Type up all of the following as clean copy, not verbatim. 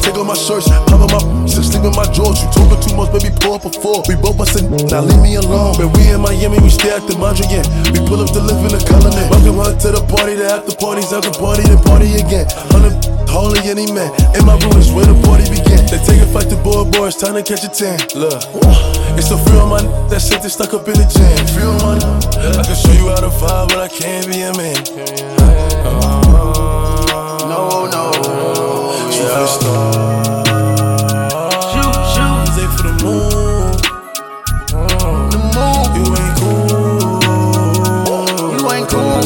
take off my shirts, pop on my still sleep in my drawers. You talking too much, baby, pour up a four. We both bustin', now leave me alone. But we in Miami, we stay at the Mondrian. We pull up to live in the colony. Welcome her to the party, the after parties, after party, then party again. 100 holy any man. In my room is where the party began. They take a fight to boy, it's time to catch a tan. Look, it's so free on my that shit they stuck up in the jam. Free on my I can show you how to vibe, but I can't be a man. No, no. Shoot for the stars. Shoot. Aim for the moon. The moon. You ain't cool. You ain't cool.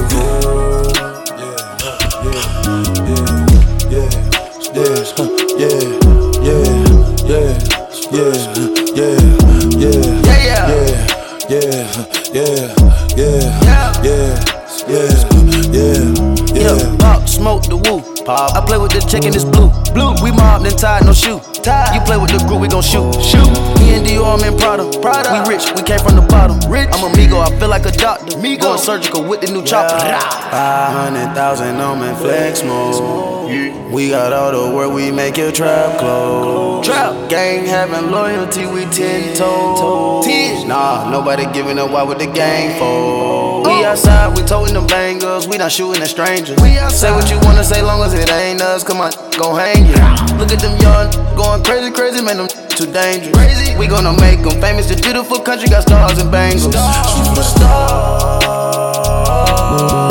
Pop, smoke the woo. Pop. I play with the chicken, it's blue. We mobbed and tied, no shoe. You play with the group, we gon' shoot. Me and Dior, I'm in Prada. We rich, we came from the bottom. I'm a Migo, I feel like a doctor. Going surgical with the new chopper. 500,000 on my flex mode. We got all the work, we make your trap close. Trap gang having loyalty, we 10 toes. Nah, nobody giving up, why would the gang fold? We outside, we toting them bangers, we not shooting at strangers. Say what you wanna say, long as it ain't us, come on, gon' hang you. Look at them young, going crazy, man, them too dangerous. We gonna make them famous, this beautiful country got stars and bangles. Superstar.